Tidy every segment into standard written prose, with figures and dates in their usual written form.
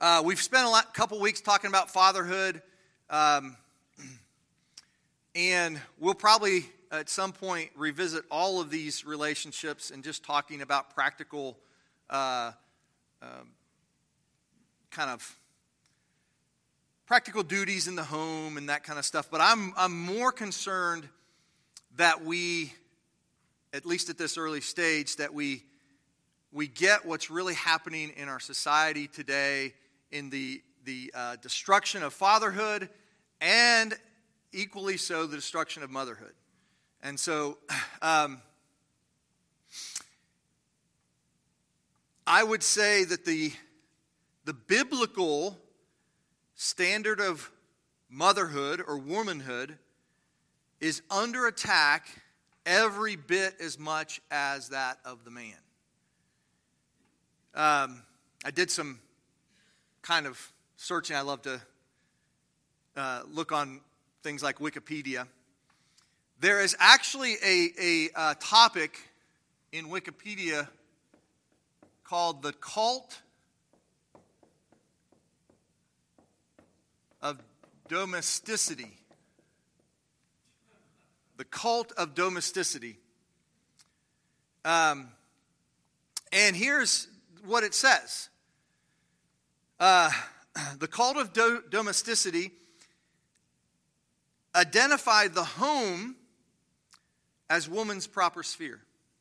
We've spent a couple weeks talking about fatherhood, and we'll probably at some point revisit all of these relationships and just talking about practical practical duties in the home and that kind of stuff. But I'm more concerned that we, at least at this early stage, that we get what's really happening in our society today in the destruction of fatherhood, and equally so the destruction of motherhood. And so I would say that the biblical standard of motherhood or womanhood is under attack every bit as much as that of the man. I did some kind of searching. I love to look on things like Wikipedia. There is actually a topic in Wikipedia called the cult of domesticity. The cult of domesticity. And here's what it says. The cult of domesticity identified the home as woman's proper sphere.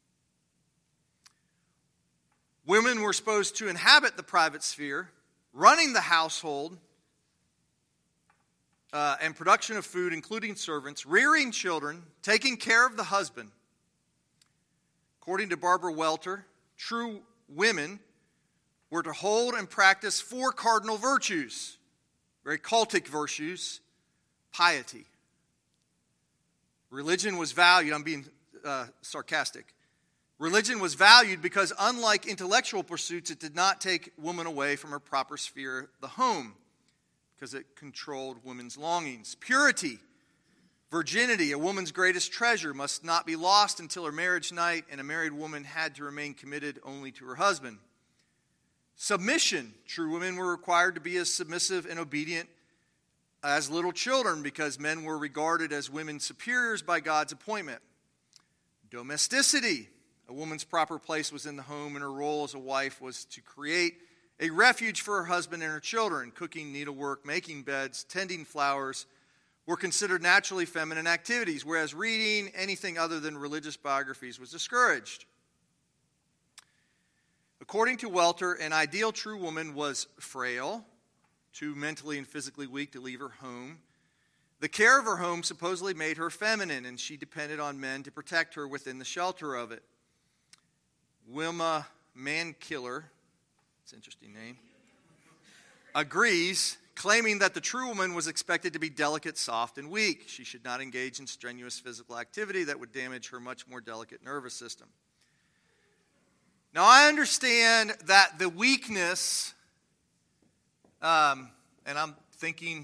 Women were supposed to inhabit the private sphere, running the household and production of food, including servants, rearing children, taking care of the husband. According to Barbara Welter, true women were to hold and practice 4 cardinal virtues, very cultic virtues: piety. Religion was valued, I'm being sarcastic. Religion was valued because, unlike intellectual pursuits, it did not take woman away from her proper sphere, the home, because it controlled women's longings. Purity, virginity, a woman's greatest treasure, must not be lost until her marriage night, and a married woman had to remain committed only to her husband. Submission, true women were required to be as submissive and obedient as little children, because men were regarded as women's superiors by God's appointment. Domesticity, a woman's proper place was in the home, and her role as a wife was to create a refuge for her husband and her children. Cooking, needlework, making beds, tending flowers were considered naturally feminine activities, whereas reading anything other than religious biographies was discouraged. According to Welter, an ideal true woman was frail, too mentally and physically weak to leave her home. The care of her home supposedly made her feminine, and she depended on men to protect her within the shelter of it. Wilma Mankiller, it's an interesting name, agrees, claiming that the true woman was expected to be delicate, soft, and weak. She should not engage in strenuous physical activity that would damage her much more delicate nervous system. Now, I understand that the weakness, and I'm thinking,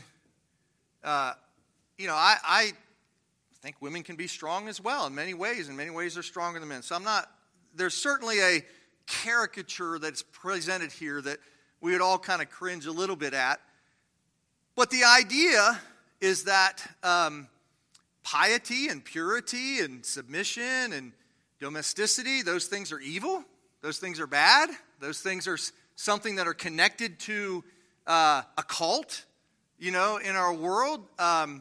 I think women can be strong as well in many ways. In many ways, they're stronger than men. So there's certainly a caricature that's presented here that we would all kind of cringe a little bit at. But the idea is that piety and purity and submission and domesticity, those things are evil. Those things are bad. Those things are something that are connected to a cult, in our world. That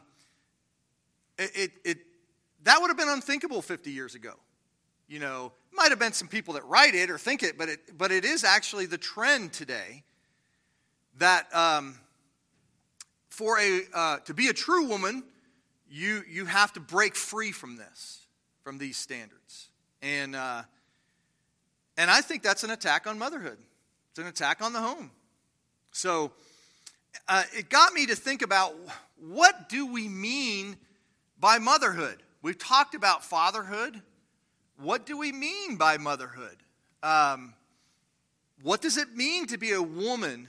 would have been unthinkable 50 years ago. Might have been some people that write it or think it, but it is actually the trend today that to be a true woman, you have to break free from these standards, and I think that's an attack on motherhood. It's an attack on the home. So it got me to think about, what do we mean by motherhood? We've talked about fatherhood. What do we mean by motherhood? What does it mean to be a woman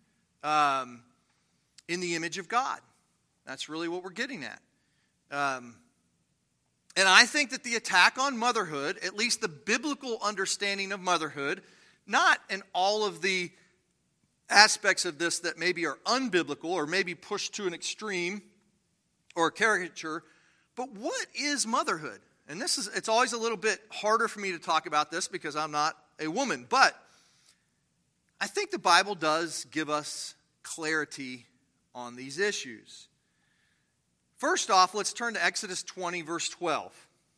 in the image of God? That's really what we're getting at. And I think that the attack on motherhood, at least the biblical understanding of motherhood, not in all of the aspects of this that maybe are unbiblical or maybe pushed to an extreme or a caricature. But what is motherhood? And it's always a little bit harder for me to talk about this because I'm not a woman. But I think the Bible does give us clarity on these issues. First off, let's turn to Exodus 20, verse 12.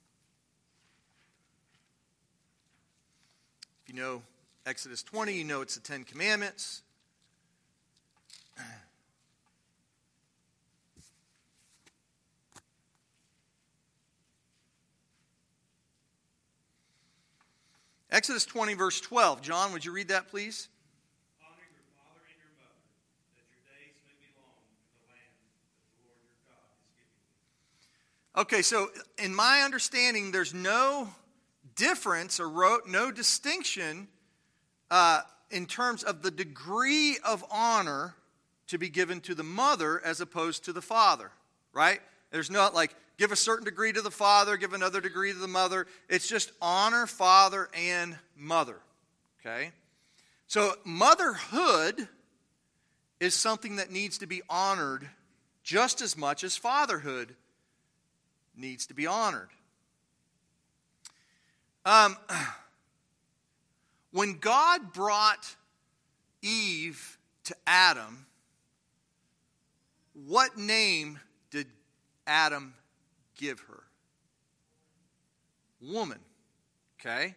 If you know Exodus 20, you know it's the Ten Commandments. Exodus 20, verse 12. John, would you read that, please? Honor your father and your mother, that your days may be long in the land that the Lord your God is giving you. Okay, so in my understanding, there's no difference or no distinction in terms of the degree of honor to be given to the mother as opposed to the father, right? There's not like give a certain degree to the father, give another degree to the mother. It's just honor father and mother, okay? So motherhood is something that needs to be honored just as much as fatherhood needs to be honored. When God brought Eve to Adam, what name did Adam give her? Woman. Okay?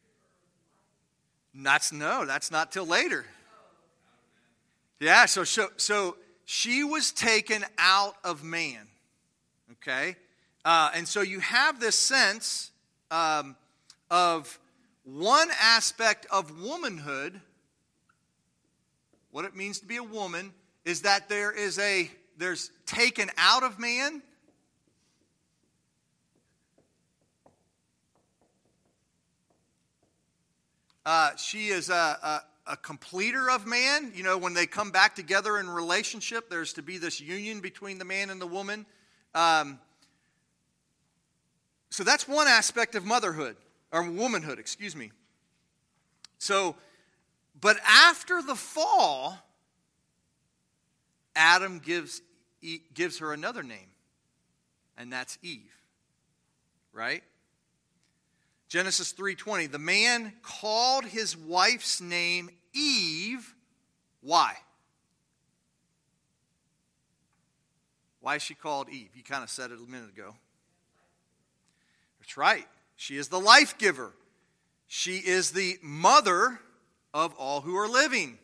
That's not till later. Yeah, so she was taken out of man. Okay? And so you have this sense of one aspect of womanhood, what it means to be a woman, is that there's taken out of man. She is a completer of man. You know, when they come back together in relationship, there's to be this union between the man and the woman. So that's one aspect of motherhood, or womanhood, excuse me. So, but after the fall, Adam gives her another name, and that's Eve, right? Genesis 3:20, the man called his wife's name Eve. Why? Why is she called Eve? You kind of said it a minute ago. That's right. She is the life giver. She is the mother of all who are living.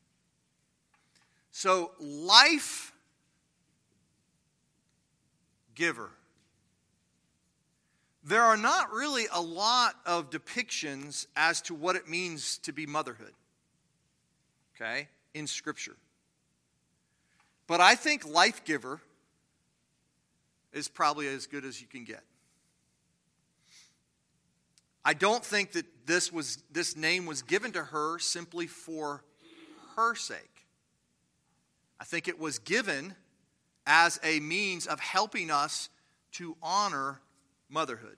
So, life giver. There are not really a lot of depictions as to what it means to be motherhood, okay, in Scripture. But I think life giver is probably as good as you can get. I don't think that this name was given to her simply for her sake. I think it was given as a means of helping us to honor motherhood.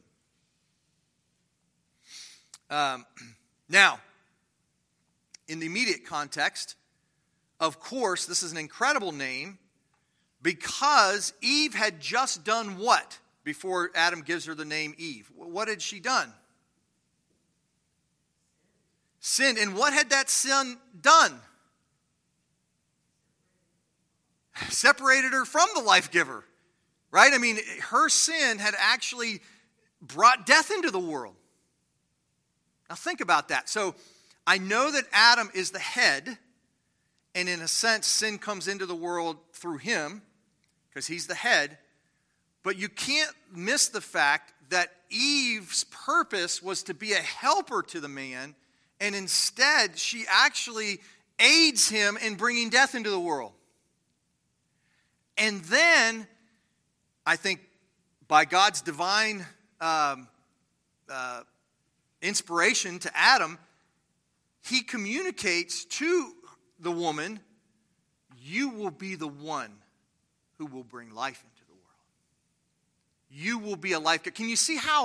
Now, in the immediate context, of course, this is an incredible name because Eve had just done what before Adam gives her the name Eve? What had she done? Sinned. And what had that sin done? Separated her from the life giver. Right? I mean, her sin had actually brought death into the world. Now think about that. So I know that Adam is the head, and in a sense, sin comes into the world through him, because he's the head. But you can't miss the fact that Eve's purpose was to be a helper to the man, and instead she actually aids him in bringing death into the world. And then, I think, by God's divine inspiration to Adam, he communicates to the woman, you will be the one who will bring life into the world. You will be a life giver. Can you see how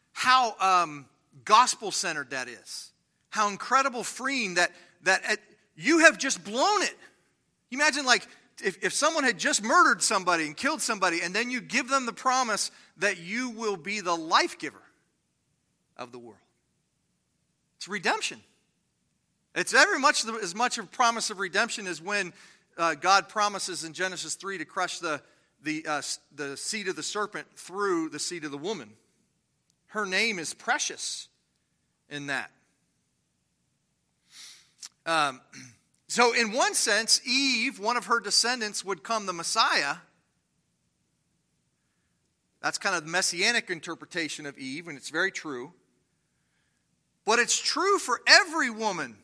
gospel-centered that is? How incredible freeing that you have just blown it. You imagine like if someone had just murdered somebody and killed somebody, and then you give them the promise that you will be the life giver of the world. It's redemption. It's very much as much a promise of redemption as when God promises in Genesis 3 to crush the seed of the serpent through the seed of the woman. Her name is precious in that. So in one sense, Eve, one of her descendants, would come the Messiah. That's kind of the messianic interpretation of Eve, and it's very true. But it's true for every woman.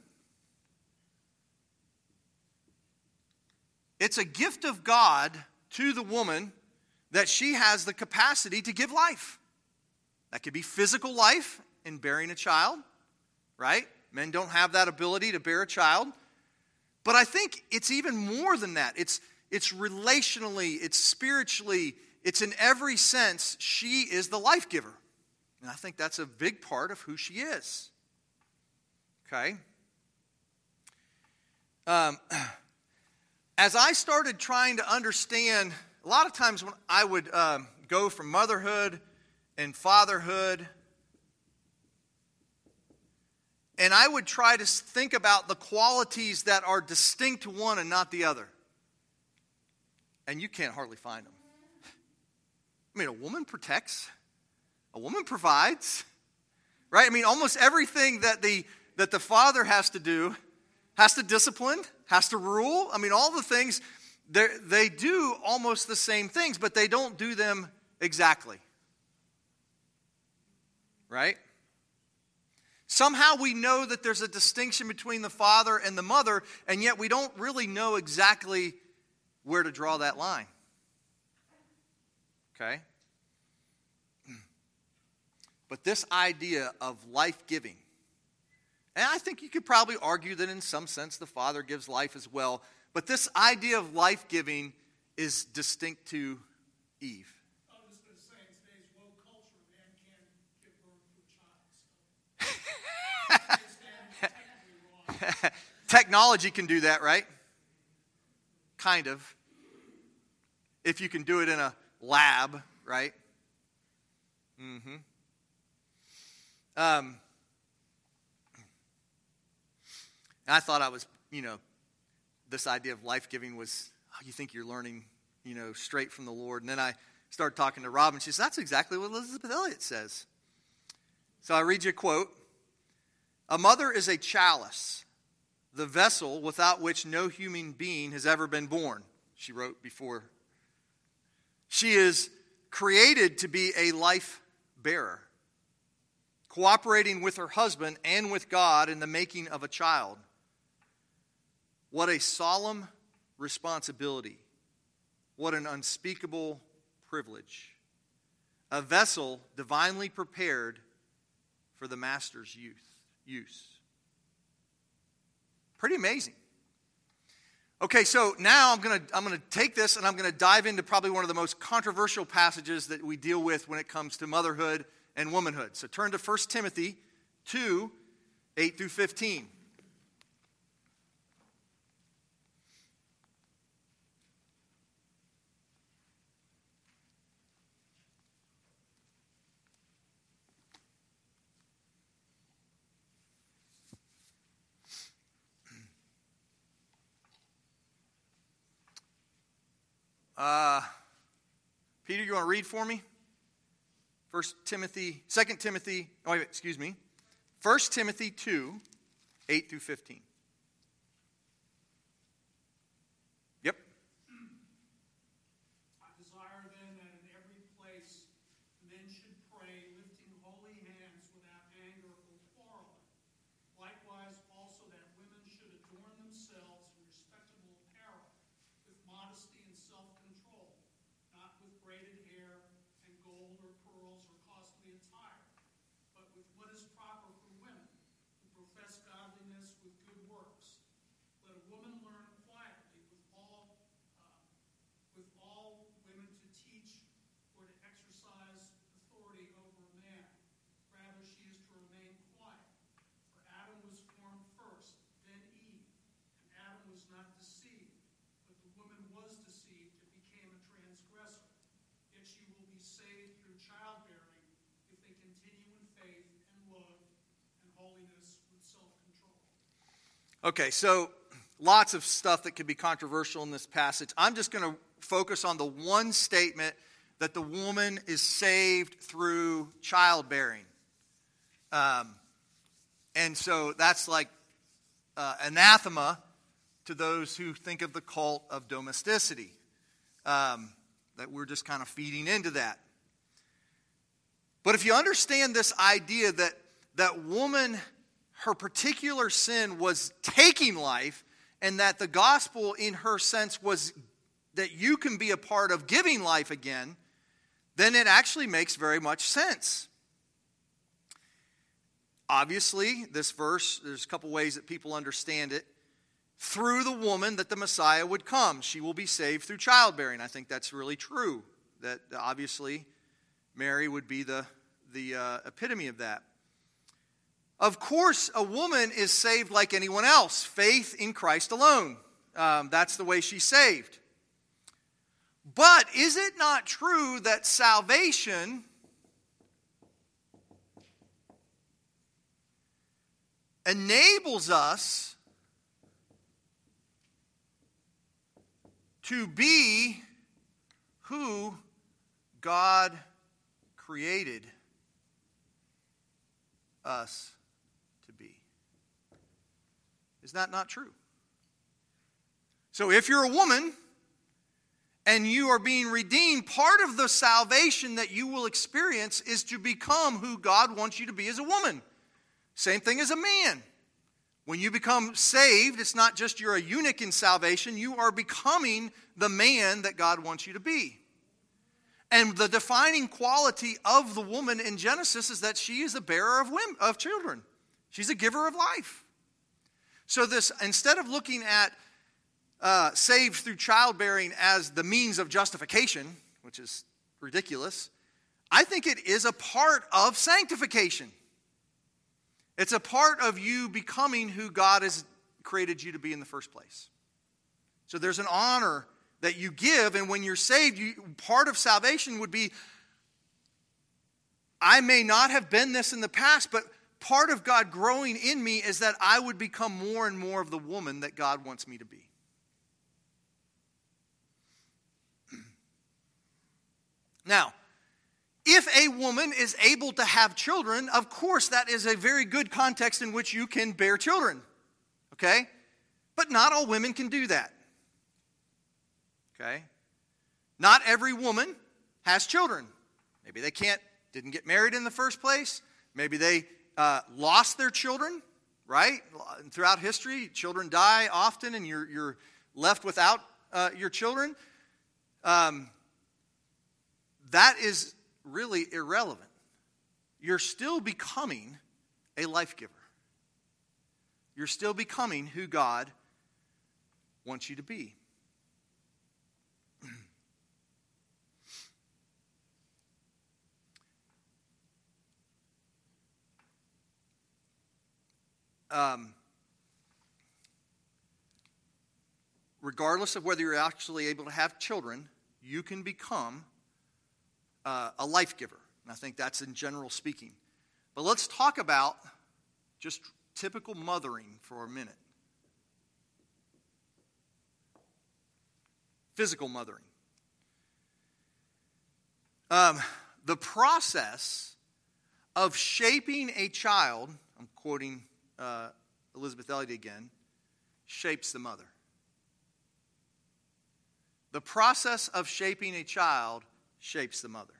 It's a gift of God to the woman that she has the capacity to give life. That could be physical life in bearing a child, right? Men don't have that ability to bear a child. But I think it's even more than that. It's relationally, it's spiritually, it's in every sense, she is the life giver. And I think that's a big part of who she is. Okay? As I started trying to understand, a lot of times when I would go from motherhood and fatherhood, and I would try to think about the qualities that are distinct to one and not the other. And you can't hardly find them. I mean, a woman protects. A woman provides. Right? I mean, almost everything that the father has to do, has to discipline, has to rule. I mean, all the things, they do almost the same things, but they don't do them exactly. Right? Somehow we know that there's a distinction between the father and the mother, and yet we don't really know exactly where to draw that line. Okay? But this idea of life-giving, and I think you could probably argue that in some sense the father gives life as well, but this idea of life-giving is distinct to Eve. I was going to say, in today's woke culture, a man can't give birth to a child. So Technology can do that, right? Kind of. If you can do it in a lab, right? Mm-hmm. And I thought I was, this idea of life-giving was, you think you're learning, straight from the Lord. And then I started talking to Robin. She says, that's exactly what Elizabeth Elliot says. So I read you a quote. A mother is a chalice, the vessel without which no human being has ever been born, she wrote before. She is created to be a life bearer, cooperating with her husband and with God in the making of a child. What a solemn responsibility. What an unspeakable privilege. A vessel divinely prepared for the master's use. Pretty amazing. Okay, so now I'm going to take this and I'm going to dive into probably one of the most controversial passages that we deal with when it comes to motherhood and womanhood. So turn to 1 Timothy 2, 8 through 15. Peter, you want to read for me? 1 Timothy 2, 8 through 15. Yep. I desire then that in every place men should pray, lifting holy hands without anger or quarreling. Likewise also that women should adorn themselves in respectable apparel, with modesty and self-control, not with braided hair and gold or pearls or costly attire, but with what is proper for women, who profess godliness with good was not deceived, but the woman was deceived and became a transgressor. Yet she will be saved through childbearing if they continue in faith and love and holiness with self-control. Okay, so lots of stuff that could be controversial in this passage. I'm just going to focus on the one statement that the woman is saved through childbearing. And so that's like anathema to those who think of the cult of domesticity, that we're just kind of feeding into that. But if you understand this idea that woman, her particular sin was taking life, and that the gospel in her sense was that you can be a part of giving life again, then it actually makes very much sense. Obviously, this verse, there's a couple ways that people understand it. Through the woman that the Messiah would come, she will be saved through childbearing. I think that's really true. That obviously Mary would be the epitome of that. Of course, a woman is saved like anyone else. Faith in Christ alone. That's the way she's saved. But is it not true that salvation enables us to be who God created us to be? Is that not true? So if you're a woman and you are being redeemed, part of the salvation that you will experience is to become who God wants you to be as a woman. Same thing as a man. When you become saved, it's not just you're a eunuch in salvation, you are becoming the man that God wants you to be. And the defining quality of the woman in Genesis is that she is a bearer of children. She's a giver of life. So this, instead of looking at saved through childbearing as the means of justification, which is ridiculous, I think it is a part of sanctification. It's a part of you becoming who God has created you to be in the first place. So there's an honor that you give, and when you're saved, part of salvation would be, I may not have been this in the past, but part of God growing in me is that I would become more and more of the woman that God wants me to be. Now, if a woman is able to have children, of course that is a very good context in which you can bear children. Okay? But not all women can do that. Okay? Not every woman has children. Maybe they didn't get married in the first place. Maybe they lost their children, right? Throughout history, children die often and you're left without your children. That is really irrelevant. You're still becoming a life giver. You're still becoming who God wants you to be. Regardless of whether you're actually able to have children, you can become a life giver. And I think that's in general speaking. But let's talk about just typical mothering for a minute. Physical mothering. The process of shaping a child, I'm quoting Elizabeth Elliot again, shapes the mother. The process of shaping a child shapes the mother.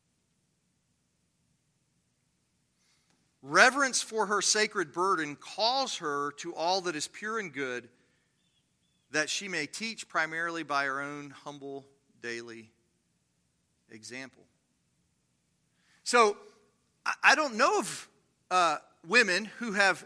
Reverence for her sacred burden calls her to all that is pure and good, that she may teach primarily by her own humble daily example. So, I don't know of women who have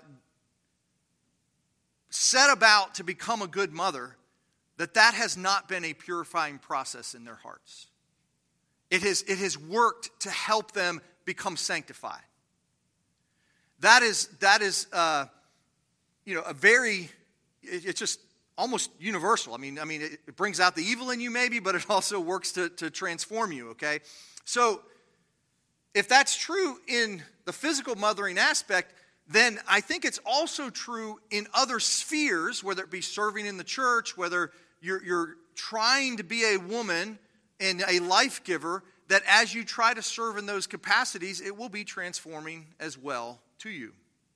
set about to become a good mother that has not been a purifying process in their hearts. It has worked to help them become sanctified. That is a very, it's just almost universal. I mean, it brings out the evil in you maybe, but it also works to transform you, okay? So if that's true in the physical mothering aspect, then I think it's also true in other spheres, whether it be serving in the church, whether you're trying to be a woman and a life giver, that as you try to serve in those capacities, it will be transforming as well to you.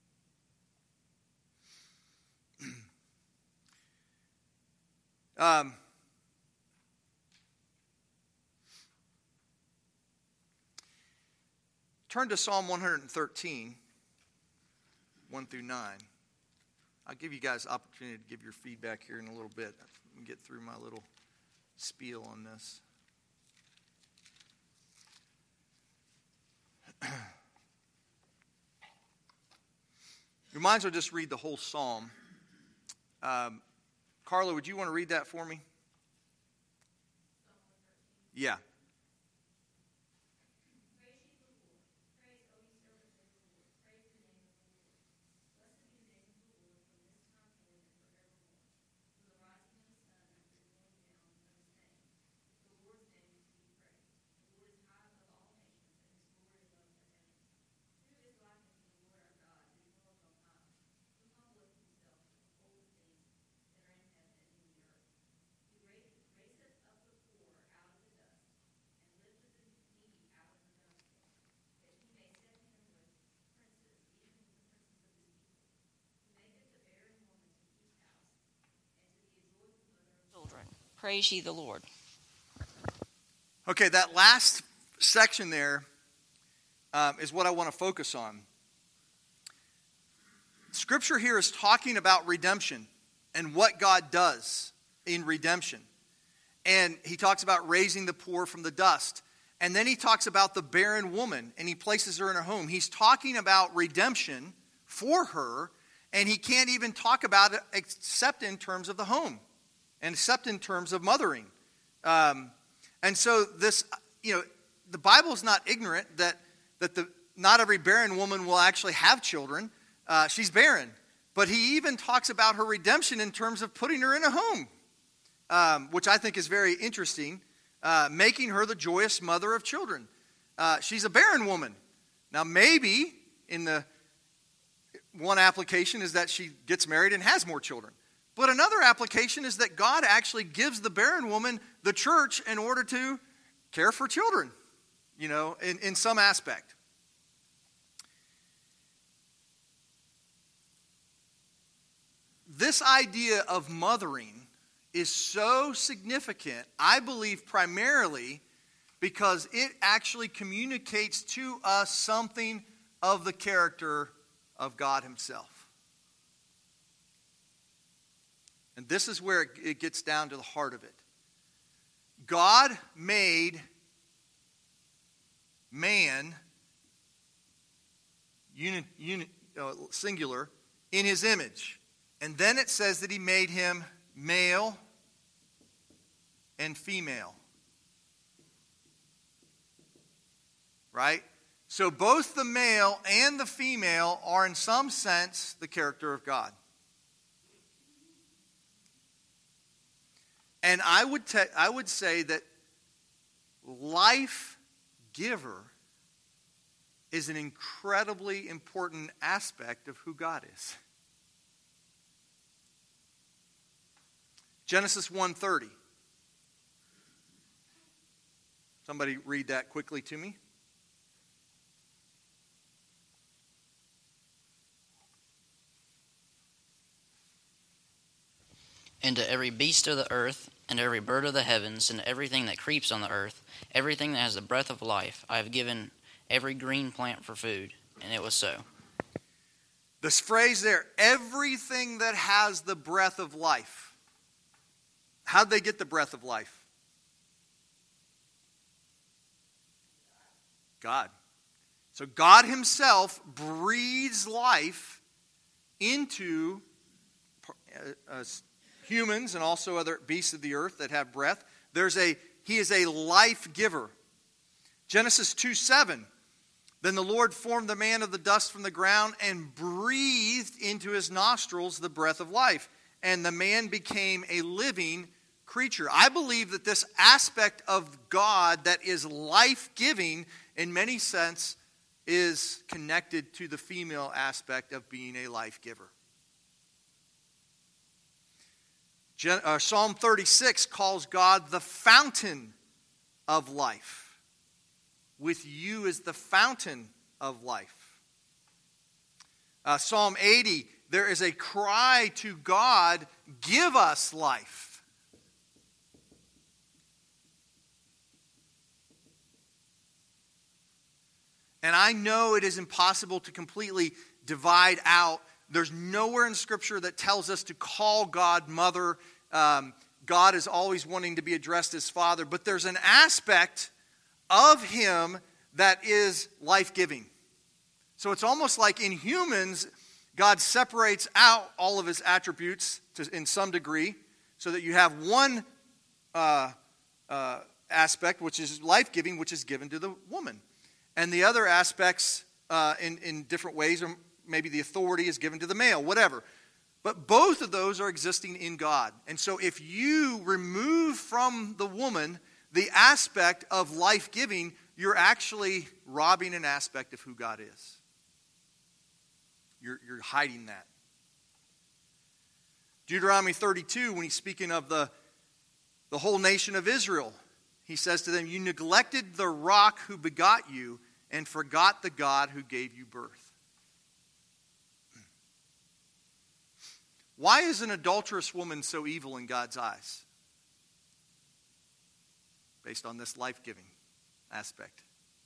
Turn to Psalm 113, 1 through 9. I'll give you guys opportunity to give your feedback here in a little bit. Let me get through my little spiel on this. You might as well just read the whole psalm. Carla, would you want to read that for me? Yeah. Praise ye the Lord. Okay, that last section there is what I want to focus on. Scripture here is talking about redemption and what God does in redemption. And he talks about raising the poor from the dust. And then he talks about the barren woman, and he places her in her home. He's talking about redemption for her, and he can't even talk about it except in terms of the home. And except in terms of mothering. And so this, the Bible is not ignorant that not every barren woman will actually have children. She's barren. But he even talks about her redemption in terms of putting her in a home, which I think is very interesting, making her the joyous mother of children. She's a barren woman. Now maybe in the one application is that she gets married and has more children. But another application is that God actually gives the barren woman the church in order to care for children, in some aspect. This idea of mothering is so significant, I believe, primarily because it actually communicates to us something of the character of God himself. And this is where it gets down to the heart of it. God made man, singular, in his image. And then it says that he made him male and female. Right? So both the male and the female are in some sense the character of God. And I would say that life giver is an incredibly important aspect of who God is. Genesis 1:30. Somebody read that quickly to me. And to every beast of the earth, and every bird of the heavens, and everything that creeps on the earth, everything that has the breath of life, I have given every green plant for food. And it was so. This phrase there, everything that has the breath of life. How'd they get the breath of life? God. So God himself breathes life into humans and also other beasts of the earth that have breath. He is a life giver. Genesis 2:7. Then the Lord formed the man of the dust from the ground and breathed into his nostrils the breath of life. and the man became a living creature. I believe that this aspect of God that is life-giving in many sense is connected to the female aspect of being a life giver. Psalm 36 calls God the fountain of life. With you is the fountain of life. Psalm 80, there is a cry to God, give us life. And I know it is impossible to completely divide out. There's nowhere in Scripture that tells us to call God mother. God is always wanting to be addressed as Father. But there's an aspect of Him that is life-giving. So it's almost like in humans, God separates out all of His attributes in some degree so that you have one aspect, which is life-giving, which is given to the woman. And the other aspects in different ways, or maybe the authority is given to the male, whatever. But both of those are existing in God. And so if you remove from the woman the aspect of life-giving, you're actually robbing an aspect of who God is. You're hiding that. Deuteronomy 32, when he's speaking of the whole nation of Israel, he says to them, you neglected the rock who begot you and forgot the God who gave you birth. Why is an adulterous woman so evil in God's eyes? Based on this life-giving aspect.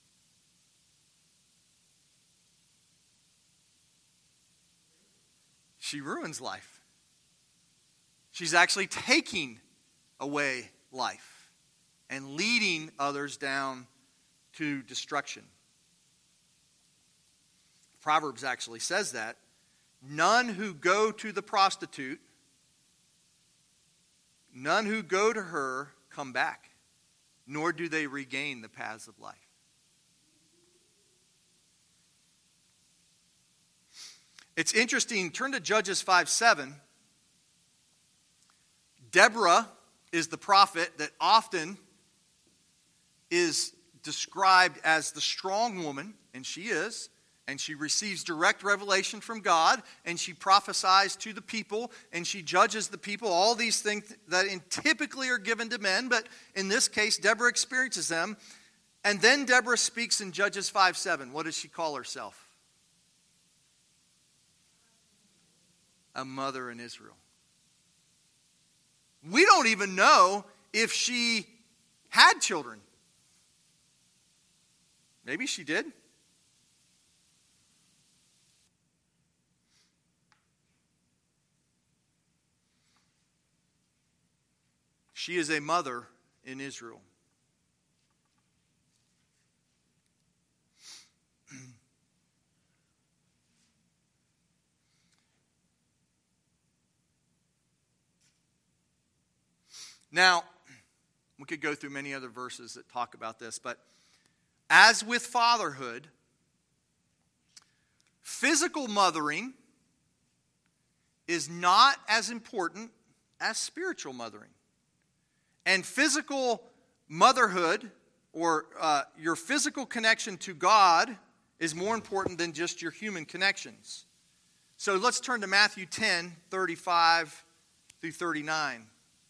She ruins life. She's actually taking away life and leading others down to destruction. Proverbs actually says that. None who go to the prostitute, none who go to her come back, nor do they regain the paths of life. It's interesting, turn to Judges 5:7. Deborah is the prophet that often is described as the strong woman, and she is. And she receives direct revelation from God, and she prophesies to the people, and she judges the people. All these things that typically are given to men, but in this case, Deborah experiences them. And then Deborah speaks in Judges 5:7. What does she call herself? A mother in Israel. We don't even know if she had children. Maybe she did. She is a mother in Israel. Now, we could go through many other verses that talk about this, but as with fatherhood, physical mothering is not as important as spiritual mothering. And physical motherhood, or your physical connection to God, is more important than just your human connections. So let's turn to Matthew 10:35 through 39.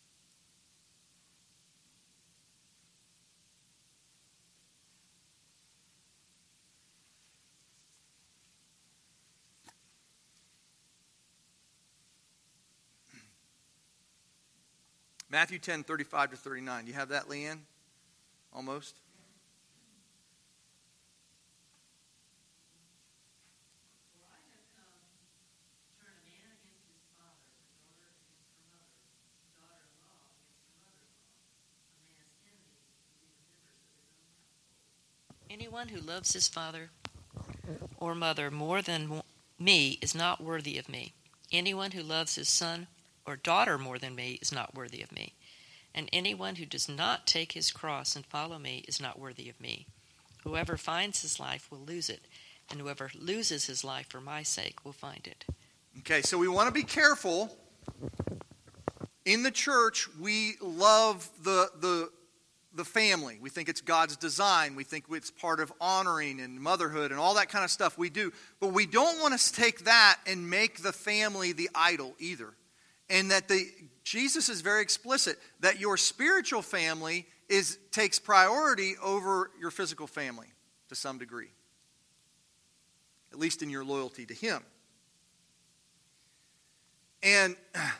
Matthew 10:35 to 39. Do you have that, Leanne? Almost. Anyone who loves his father or mother more than me is not worthy of me. Anyone who loves his son or daughter more than me is not worthy of me. And anyone who does not take his cross and follow me is not worthy of me. Whoever finds his life will lose it, and whoever loses his life for my sake will find it. Okay, so we want to be careful In the church, we love the family. We think it's God's design. We think it's part of honoring and motherhood and all that kind of stuff we do. But we don't want to take that and make the family the idol either. And that Jesus is very explicit that your spiritual family takes priority over your physical family to some degree. At least in your loyalty to Him. And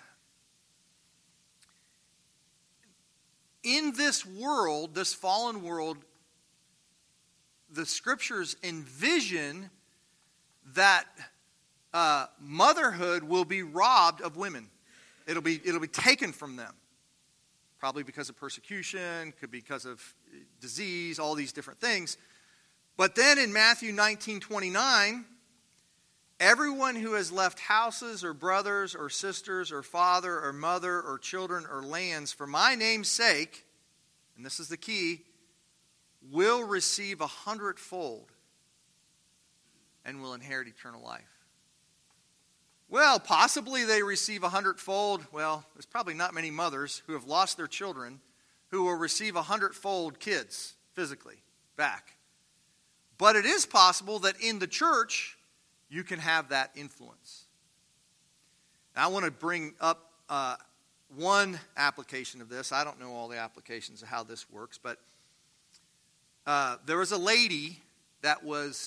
in this world, this fallen world, the Scriptures envision that motherhood will be robbed of women. It'll be taken from them. Probably because of persecution, could be because of disease, all these different things. But then in Matthew 19:29, everyone who has left houses or brothers or sisters or father or mother or children or lands for my name's sake, and this is the key, will receive 100-fold and will inherit eternal life. Well, possibly they receive 100-fold. Well, there's probably not many mothers who have lost their children who will receive 100-fold kids physically back. But it is possible that in the church, you can have that influence. Now, I want to bring up one application of this. I don't know all the applications of how this works, but there was a lady that was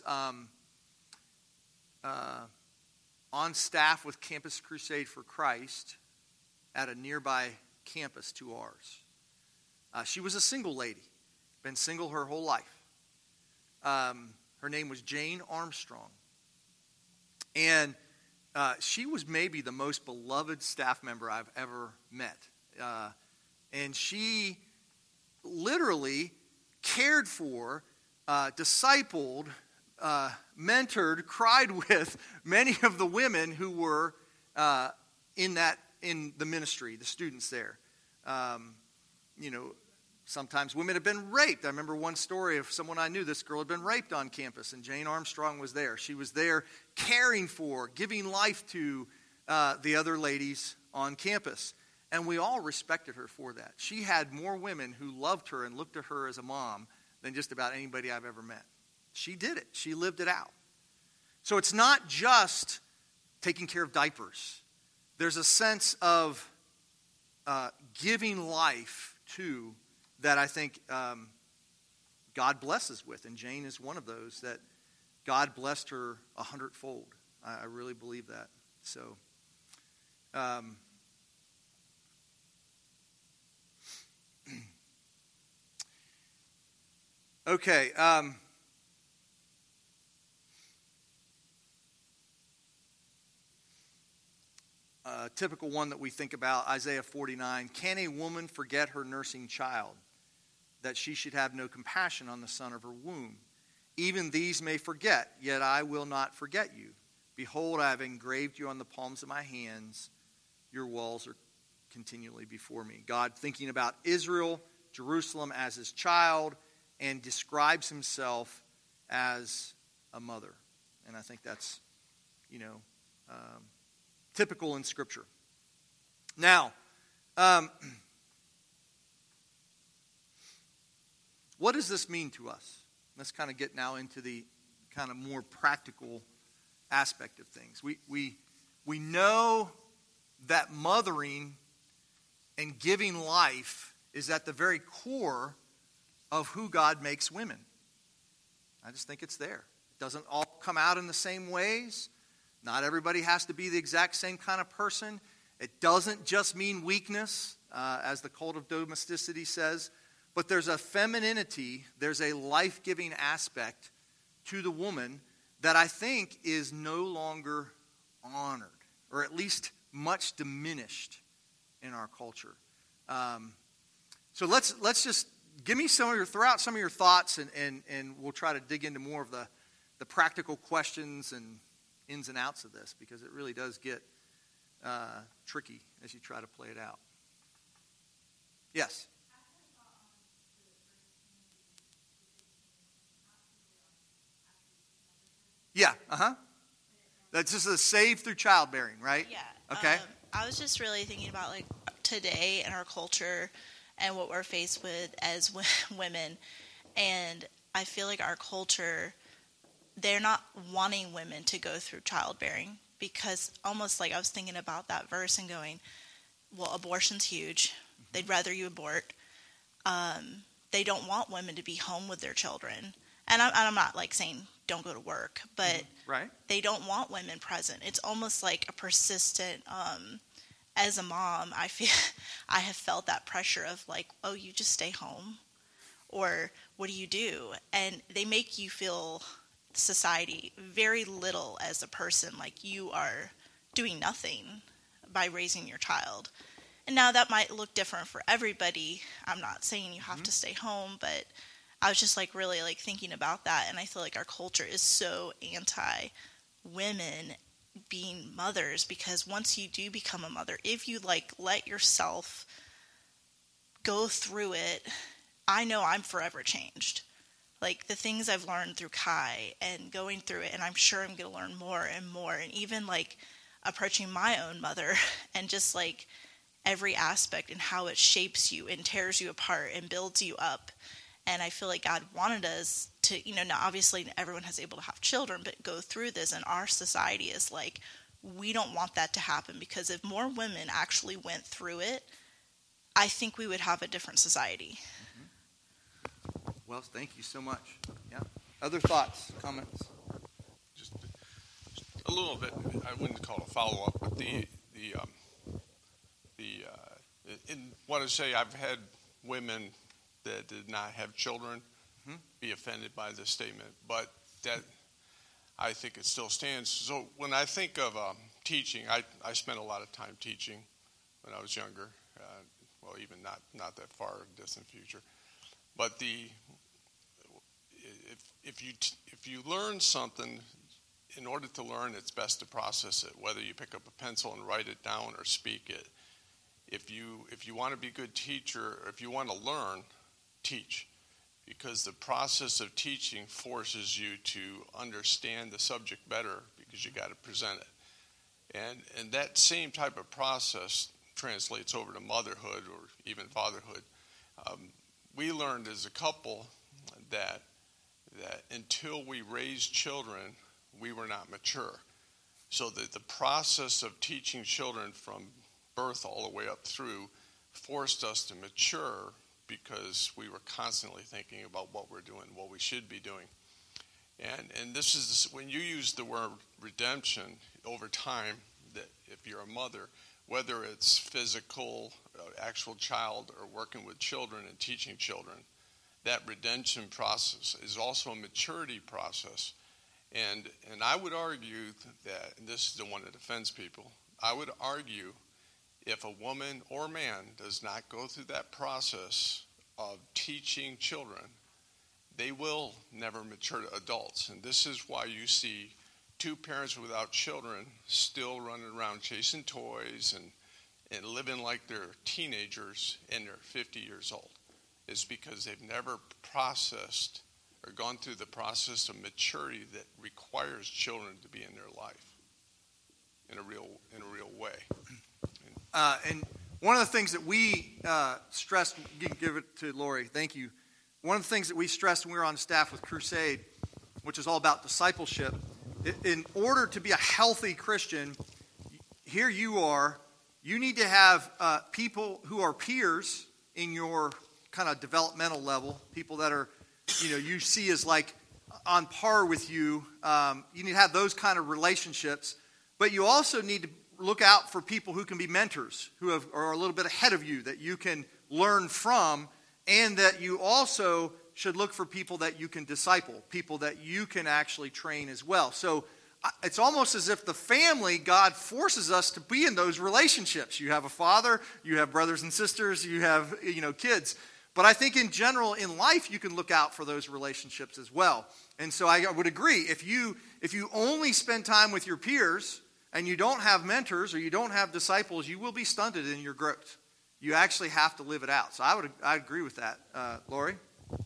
on staff with Campus Crusade for Christ at a nearby campus to ours. She was a single lady, been single her whole life. Her name was Jane Armstrong. And she was maybe the most beloved staff member I've ever met. And she literally cared for, discipled, mentored, cried with many of the women who were in the ministry, the students there. Sometimes women have been raped. I remember one story of someone I knew. This girl had been raped on campus, and Jane Armstrong was there. She was there caring for, giving life to the other ladies on campus. And we all respected her for that. She had more women who loved her and looked at her as a mom than just about anybody I've ever met. She did it. She lived it out. So it's not just taking care of diapers. There's a sense of giving life to that I think God blesses with. And Jane is one of those that God blessed her 100-fold. I really believe that. So, okay. A typical one that we think about, Isaiah 49. Can a woman forget her nursing child, that she should have no compassion on the son of her womb? Even these may forget, yet I will not forget you. Behold, I have engraved you on the palms of my hands. Your walls are continually before me. God thinking about Israel, Jerusalem as his child, and describes himself as a mother. And I think that's, typical in Scripture. Now, what does this mean to us? Let's kind of get now into the kind of more practical aspect of things. We know that mothering and giving life is at the very core of who God makes women. I just think it's there. It doesn't all come out in the same ways. Not everybody has to be the exact same kind of person. It doesn't just mean weakness, as the cult of domesticity says, but there's a femininity, there's a life-giving aspect to the woman that I think is no longer honored, or at least much diminished in our culture. So let's just give me throw out some of your thoughts, and we'll try to dig into more of the practical questions and ins and outs of this, because it really does get tricky as you try to play it out. Yes? Yeah, That's just a save through childbearing, right? Yeah. Okay. I was just really thinking about like today and our culture and what we're faced with as women. And I feel like our culture, they're not wanting women to go through childbearing, because almost like I was thinking about that verse and going, well, abortion's huge. They'd rather you abort. They don't want women to be home with their children. And I'm not like saying don't go to work, but Right. they don't want women present. It's almost like a persistent, as a mom, I have felt that pressure of like, oh, you just stay home, or what do you do? And they make you feel, society, very little as a person, like you are doing nothing by raising your child. And now that might look different for everybody. I'm not saying you have to stay home, but I was just like really like thinking about that, and I feel like our culture is so anti women being mothers, because once you do become a mother, if you like let yourself go through it, I know I'm forever changed. Like the things I've learned through Kai and going through it, and I'm sure I'm going to learn more and more, and even like approaching my own mother and just like every aspect and how it shapes you and tears you apart and builds you up. And I feel like God wanted us to, now obviously everyone has able to have children, but go through this. And our society is like, we don't want that to happen, because if more women actually went through it, I think we would have a different society. Well, thank you so much. Yeah. Other thoughts, comments? Just a little bit. I wouldn't call it a follow-up, but in what I say, I've had women that did not have children be offended by this statement, but that I think it still stands. So when I think of teaching, I spent a lot of time teaching when I was younger. Well, even not that far distant future. But if you learn something, in order to learn, it's best to process it. Whether you pick up a pencil and write it down or speak it. If you want to be a good teacher, or if you want to learn, teach, because the process of teaching forces you to understand the subject better, because you got to present it, and that same type of process translates over to motherhood or even fatherhood. We learned as a couple that until we raised children, we were not mature. So that the process of teaching children from birth all the way up through forced us to mature, because we were constantly thinking about what we're doing, what we should be doing. And this is, when you use the word redemption over time, that if you're a mother, whether it's physical, actual child, or working with children and teaching children, that redemption process is also a maturity process. And I would argue that, and this is the one that offends people, I would argue if a woman or man does not go through that process of teaching children, they will never mature to adults. And this is why you see two parents without children still running around chasing toys and living like they're teenagers and they're 50 years old. It's because they've never processed or gone through the process of maturity that requires children to be in their life in a real way. And one of the things that we stressed, give it to Lori, thank you. One of the things that we stressed when we were on staff with Crusade, which is all about discipleship, in order to be a healthy Christian, here you are, you need to have people who are peers in your kind of developmental level, people that are, you see as like on par with you. You need to have those kind of relationships, but you also need to look out for people who can be mentors, who are a little bit ahead of you, that you can learn from, and that you also should look for people that you can disciple, people that you can actually train as well. So it's almost as if the family, God forces us to be in those relationships. You have a father, you have brothers and sisters, you have kids. But I think in general in life you can look out for those relationships as well. And so I would agree, if you only spend time with your peers and you don't have mentors or you don't have disciples, you will be stunted in your growth. You actually have to live it out. So I agree with that. Lori?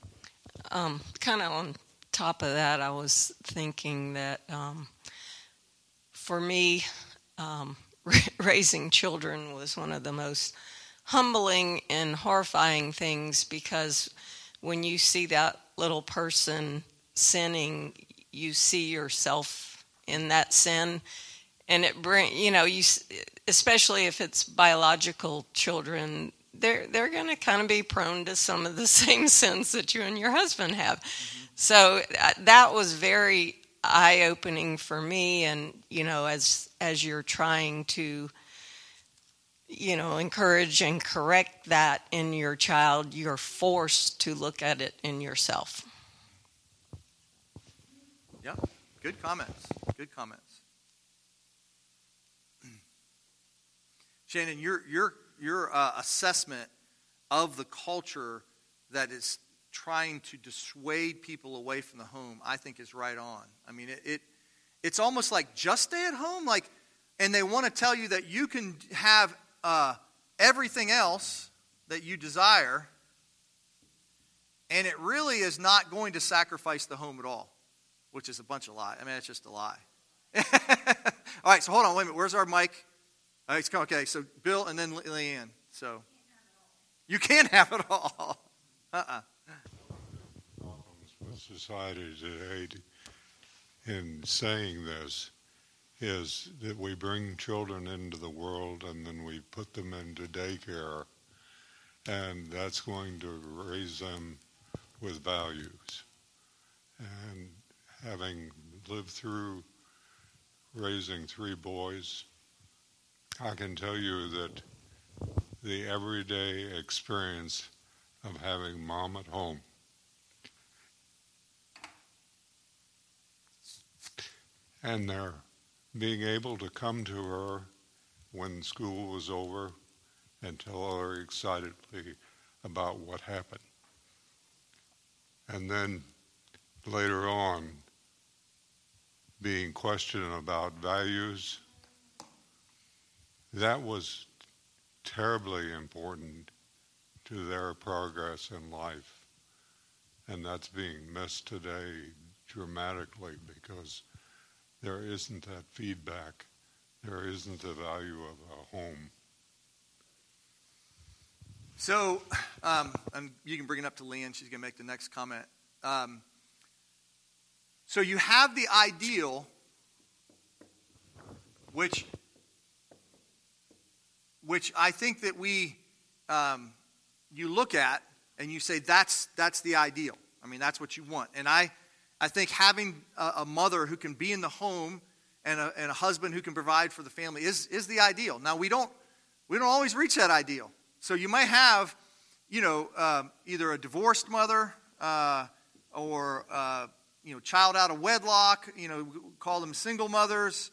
Kind of on top of that, I was thinking that for me, raising children was one of the most humbling and horrifying things, because when you see that little person sinning, you see yourself in that sin, and it especially if it's biological children, they're going to kind of be prone to some of the same sins that you and your husband have. Mm-hmm. So that was very eye-opening for me, and as you're trying to encourage and correct that in your child, you're forced to look at it in yourself. Yeah, good comments. Good comments. Shannon, your assessment of the culture that is trying to dissuade people away from the home, I think, is right on. I mean, it's almost like just stay at home, and they want to tell you that you can have everything else that you desire, and it really is not going to sacrifice the home at all, which is a bunch of lie. I mean, it's just a lie. All right, so hold on, wait a minute. Where's our mic? Okay, so Bill and then Leanne. So you can't have it all. Problems with society today in saying this is that we bring children into the world and then we put them into daycare, and that's going to raise them with values. And having lived through raising 3 boys, I can tell you that the everyday experience of having mom at home and their being able to come to her when school was over and tell her excitedly about what happened. And then later on, being questioned about values, that was terribly important to their progress in life. And that's being missed today dramatically because there isn't that feedback. There isn't the value of a home. So, and you can bring it up to Leanne. She's going to make the next comment. So you have the ideal, which I think that you look at and you say that's the ideal. I mean, that's what you want. And I think having a mother who can be in the home and a husband who can provide for the family is the ideal. Now we don't always reach that ideal. So you might have, either a divorced mother or child out of wedlock. Call them single mothers.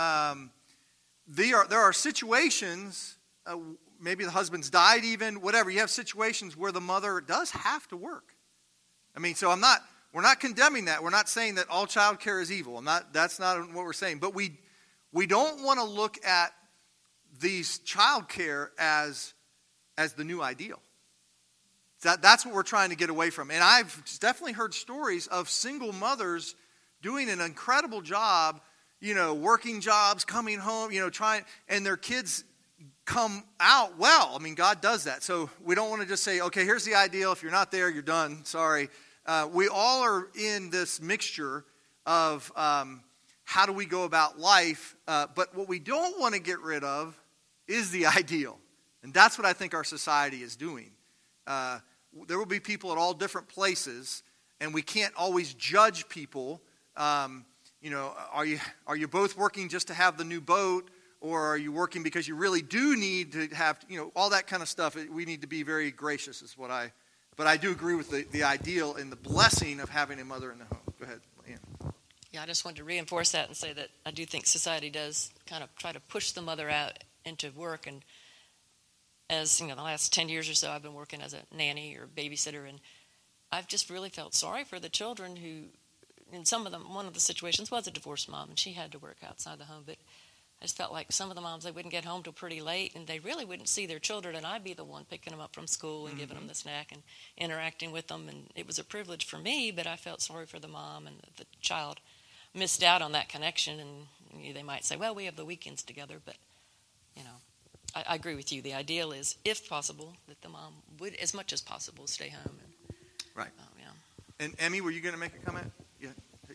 There are situations. Maybe the husband's died even. Whatever. You have situations where the mother does have to work. I mean, so we're not condemning that. We're not saying that all child care is evil. That's not what we're saying. But we don't want to look at these child care as the new ideal. That's what we're trying to get away from. And I've definitely heard stories of single mothers doing an incredible job, working jobs, coming home, trying, and their kids come out well. I mean, God does that. So we don't want to just say, okay, here's the ideal. If you're not there, you're done. Sorry. We all are in this mixture of how do we go about life. But what we don't want to get rid of is the ideal. And that's what I think our society is doing. There will be people at all different places, and we can't always judge people. Are you both working just to have the new boat, or are you working because you really do need to have, all that kind of stuff? We need to be very gracious, but I do agree with the ideal and the blessing of having a mother in the home. Go ahead, Leanne. Yeah, I just wanted to reinforce that and say that I do think society does kind of try to push the mother out into work. And as the last 10 years or so, I've been working as a nanny or babysitter, and I've just really felt sorry for the children who, in some of them, one of the situations was a divorced mom, and she had to work outside the home. But I just felt like some of the moms, they wouldn't get home till pretty late, and they really wouldn't see their children, and I'd be the one picking them up from school and giving them the snack and interacting with them. And it was a privilege for me, but I felt sorry for the mom, and the child missed out on that connection. And they might say, well, we have the weekends together, but I agree with you. The ideal is, if possible, that the mom would, as much as possible, stay home. And, Right. yeah. And Emmy, were you going to make a comment? Yeah.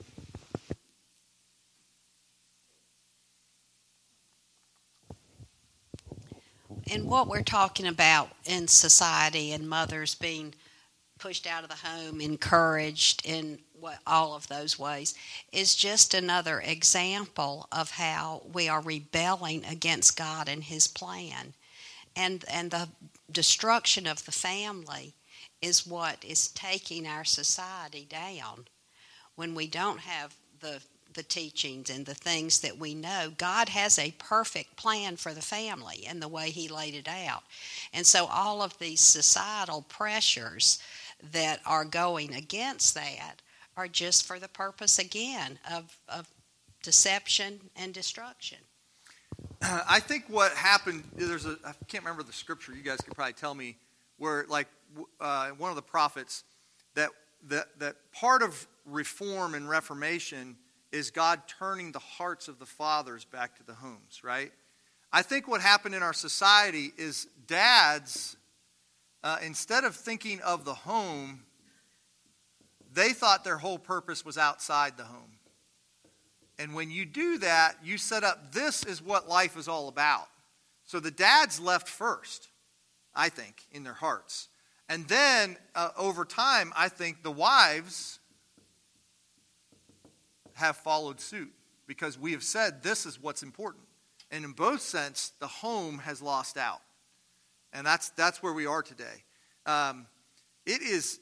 And what we're talking about in society and mothers being pushed out of the home, encouraged in all of those ways, is just another example of how we are rebelling against God and His plan. And the destruction of the family is what is taking our society down. When we don't have the teachings and the things that we know, God has a perfect plan for the family and the way He laid it out. And so all of these societal pressures that are going against that are just for the purpose, again, of deception and destruction. I think what happened, I can't remember the scripture, you guys could probably tell me, where like one of the prophets, that part of reform and reformation is God turning the hearts of the fathers back to the homes, right? I think what happened in our society is dads, instead of thinking of the home, they thought their whole purpose was outside the home. And when you do that, you set up, this is what life is all about. So the dads left first, I think, in their hearts. And then, over time, I think the wives have followed suit, because we have said this is what's important. And in both sense, the home has lost out. And that's where we are today. It is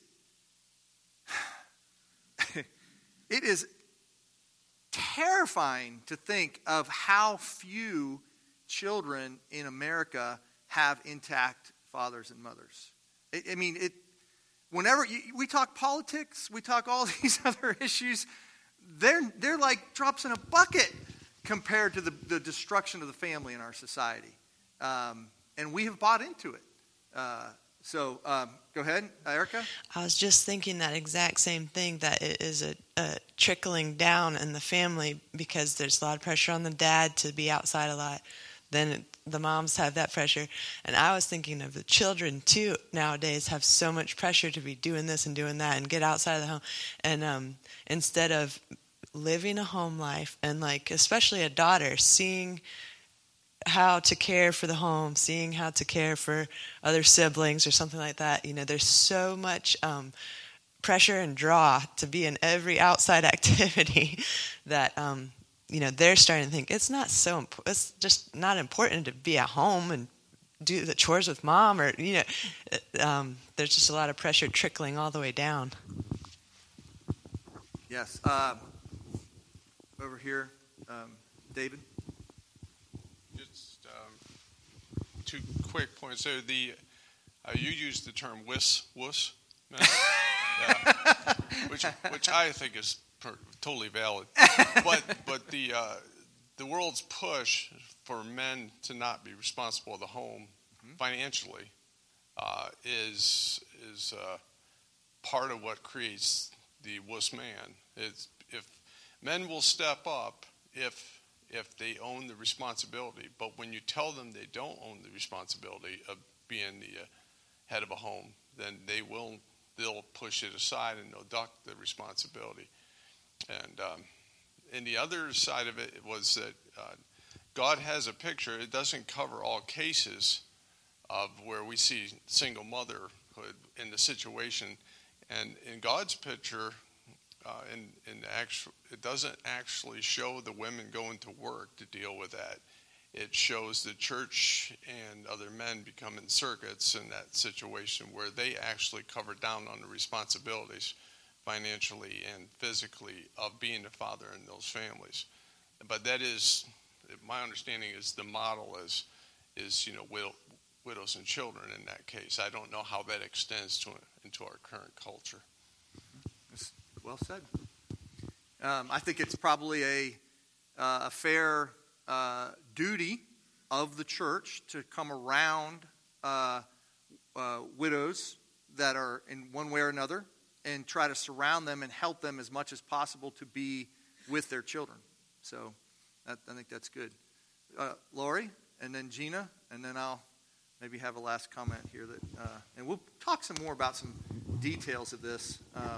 terrifying to think of how few children in America have intact fathers and mothers. Whenever we talk politics, we talk all these other issues, they're like drops in a bucket compared to the destruction of the family in our society. And we have bought into it. So go ahead, Erica. I was just thinking that exact same thing, that it is a trickling down in the family, because there's a lot of pressure on the dad to be outside a lot. Then the moms have that pressure. And I was thinking of the children, too, nowadays have so much pressure to be doing this and doing that and get outside of the home. And instead of living a home life, and like especially a daughter, seeing how to care for the home, seeing how to care for other siblings or something like that. There's so much pressure and draw to be in every outside activity that, they're starting to think it's just not important to be at home and do the chores with mom, or, there's just a lot of pressure trickling all the way down. Yes. Over here, David. Two quick points. So you used the term wuss, which I think is totally valid. But the world's push for men to not be responsible of the home financially is part of what creates the wuss man. If men will step up if they own the responsibility, but when you tell them they don't own the responsibility of being the head of a home, then they'll push it aside and they'll duck the responsibility. And the other side of it was that God has a picture. It doesn't cover all cases of where we see single motherhood in the situation, and in God's picture. It doesn't actually show the women going to work to deal with that. It shows the church and other men becoming circuits in that situation where they actually cover down on the responsibilities financially and physically of being a father in those families. But that is, my understanding is the model is widows and children in that case. I don't know how that extends into our current culture. Well said. I think it's probably a fair duty of the church to come around widows that are in one way or another and try to surround them and help them as much as possible to be with their children. So I think that's good. Lori, and then Gina, and then I'll maybe have a last comment here. And we'll talk some more about some details of this.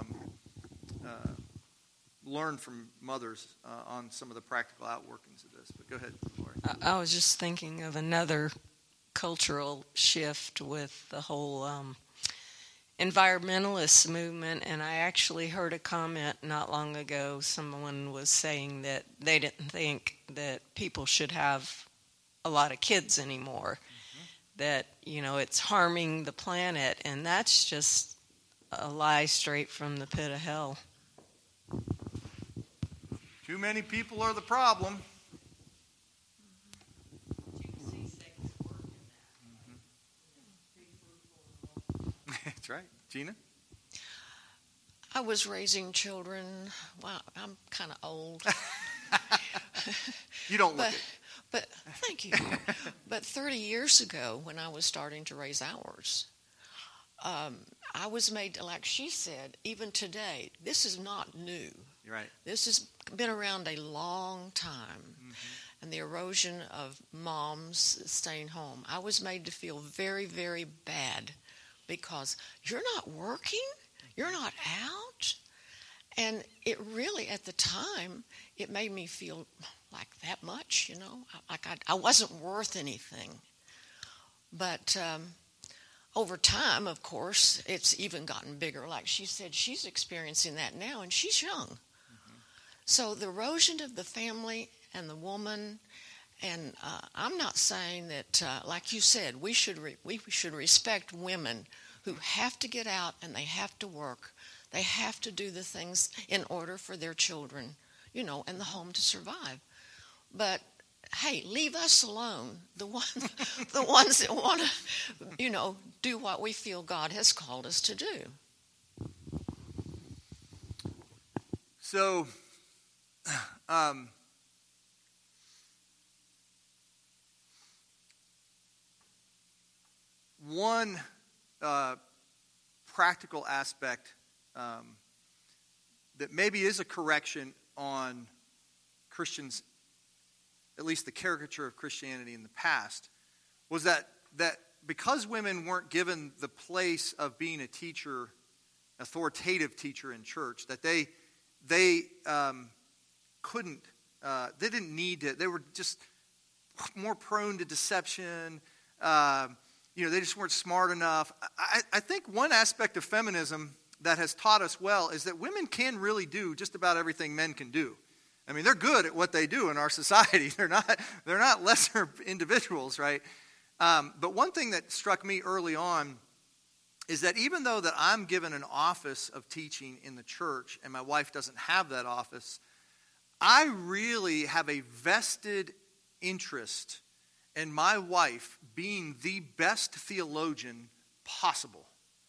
Learn from mothers on some of the practical outworkings of this. But go ahead, Lori. I was just thinking of another cultural shift with the whole environmentalist movement, and I actually heard a comment not long ago. Someone was saying that they didn't think that people should have a lot of kids anymore, that, it's harming the planet, and that's just a lie straight from the pit of hell. Too many people are the problem. That's right. Gina? I was raising children. Wow, I'm kind of old. You don't look it. But thank you. But 30 years ago, when I was starting to raise ours, I was made, like she said, even today, this is not new. You're right. This has been around a long time. And the erosion of moms staying home. I was made to feel very, very bad because you're not working, you're not out. And it really, at the time, it made me feel like that much, like I wasn't worth anything. But over time, of course, it's even gotten bigger. Like she said, she's experiencing that now, and she's young. So the erosion of the family and the woman, and I'm not saying that, like you said, we should respect women who have to get out and they have to work. They have to do the things in order for their children, and the home to survive. But hey, leave us alone, the ones that want to, do what we feel God has called us to do. So, one practical aspect that maybe is a correction on Christians, at least the caricature of Christianity in the past, was that because women weren't given the place of being a teacher, authoritative teacher in church, that they couldn't, they didn't need to, they were just more prone to deception. They just weren't smart enough. I think one aspect of feminism that has taught us well is that women can really do just about everything men can do. I mean, they're good at what they do in our society. They're not lesser individuals, right? But one thing that struck me early on is that even though that I'm given an office of teaching in the church and my wife doesn't have that office, I really have a vested interest in my wife being the best theologian possible.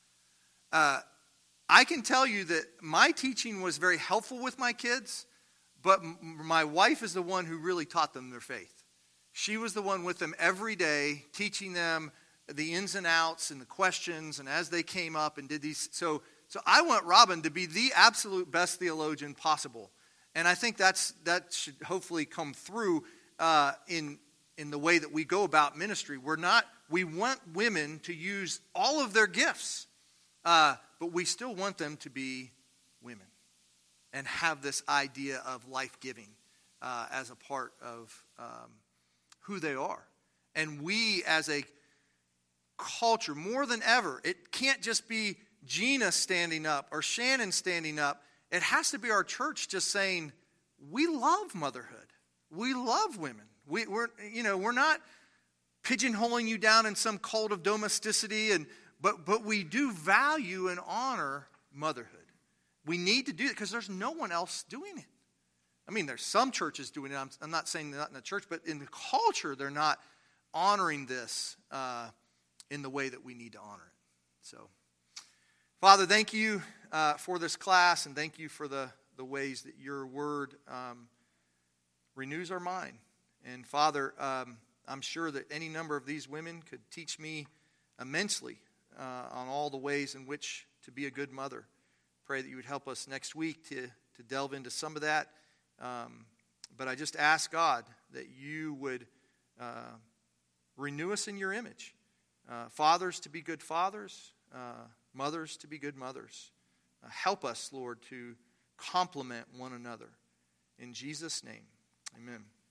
I can tell you that my teaching was very helpful with my kids, but my wife is the one who really taught them their faith. She was the one with them every day, teaching them the ins and outs and the questions, and as they came up and did these. So I want Robin to be the absolute best theologian possible. And I think that should hopefully come through in the way that we go about ministry. We want women to use all of their gifts, but we still want them to be women and have this idea of life-giving as a part of who they are. And we as a culture, more than ever, it can't just be Gina standing up or Shannon standing up. It has to be our church just saying, we love motherhood. We love women. We're not pigeonholing you down in some cult of domesticity, but we do value and honor motherhood. We need to do it because there's no one else doing it. I mean, there's some churches doing it. I'm not saying they're not in the church, but in the culture, they're not honoring this in the way that we need to honor it. So, Father, thank you for this class, and thank you for the ways that your word renews our mind. And Father, I'm sure that any number of these women could teach me immensely on all the ways in which to be a good mother. Pray that you would help us next week to delve into some of that. But I just ask, God, that you would renew us in your image. Fathers to be good fathers, mothers to be good mothers. Help us, Lord, to complement one another. In Jesus' name, amen.